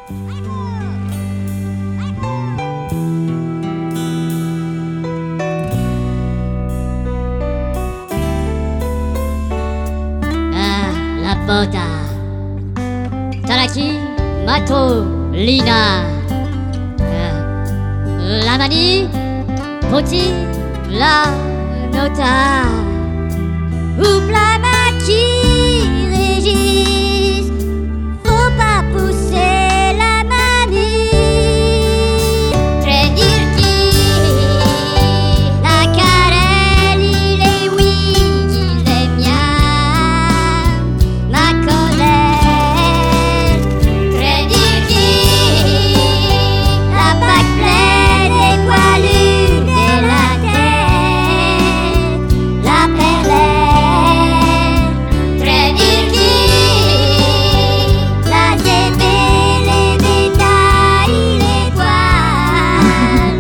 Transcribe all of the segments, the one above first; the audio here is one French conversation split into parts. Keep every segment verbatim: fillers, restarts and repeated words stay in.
Ah, la bota Talaki, Mato, Lina ah, La manie, Poti, la nota Oupe la maquille, Régis Faut pas pousser la manie Très dire qui La carèle, il est oui, il est bien Ma colère Très dire qui La bague pleine des poilus de la terre La perlette Très dire qui La zébée, les bétails, les poils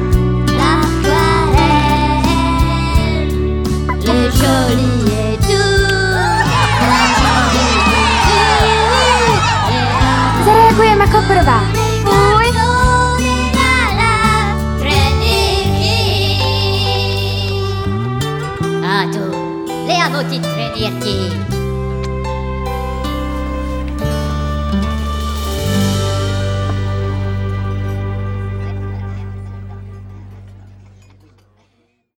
L'aquarelle Le joli et tout Zareagujeme ako prvá. Fuj. A tu, le amoti trenierky